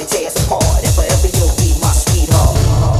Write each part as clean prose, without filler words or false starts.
and tear us apart. And forever you'll be my sweetheart.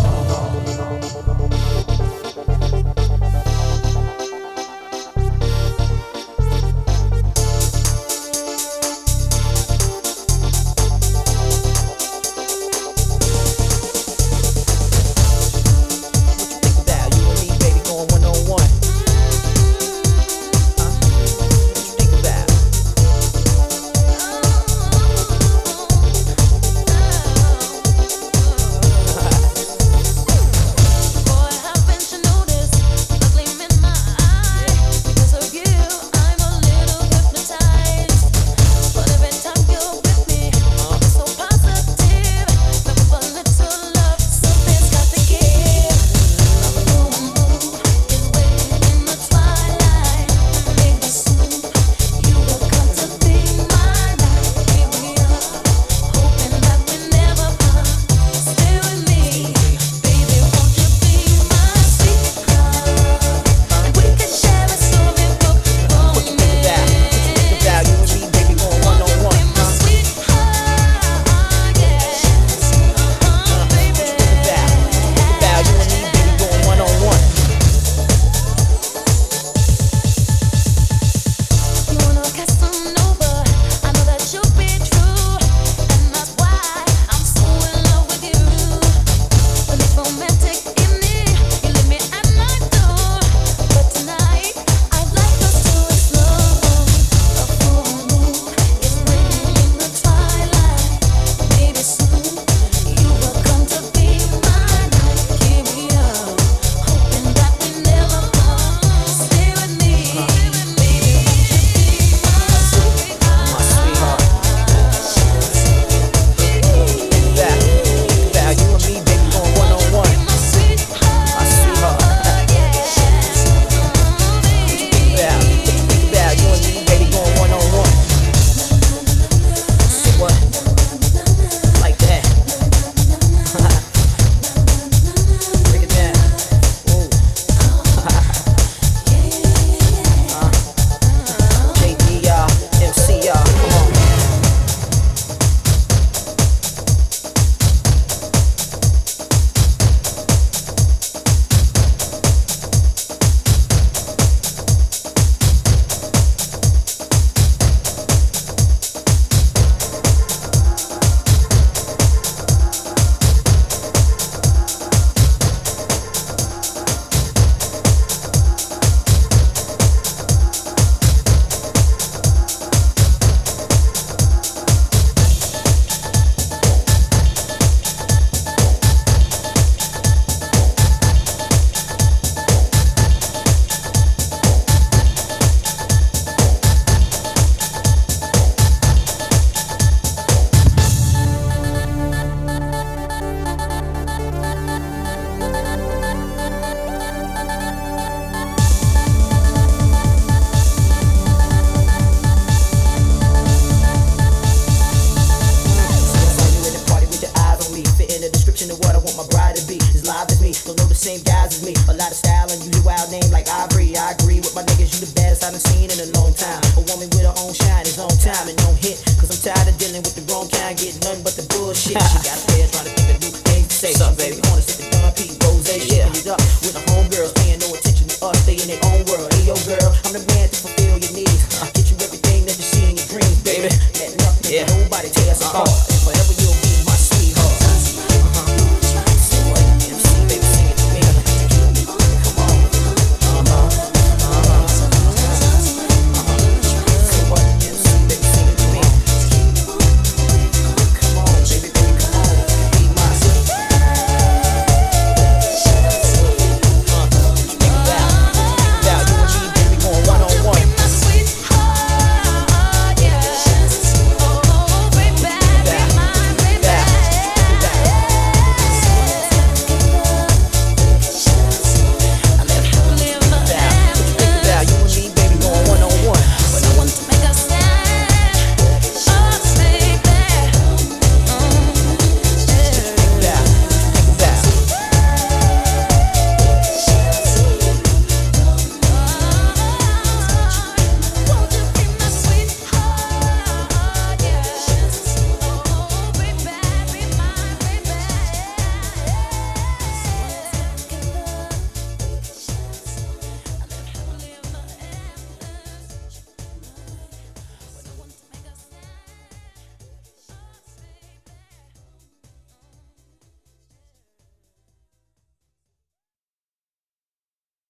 Same guys as me, a lot of style and use a wild name like Ivory. I agree with my niggas, you the baddest I done seen in a long time. A woman with her own shine is on time and on hit, cause I'm tired of dealing with the wrong kind, getting nothing but the bullshit. She got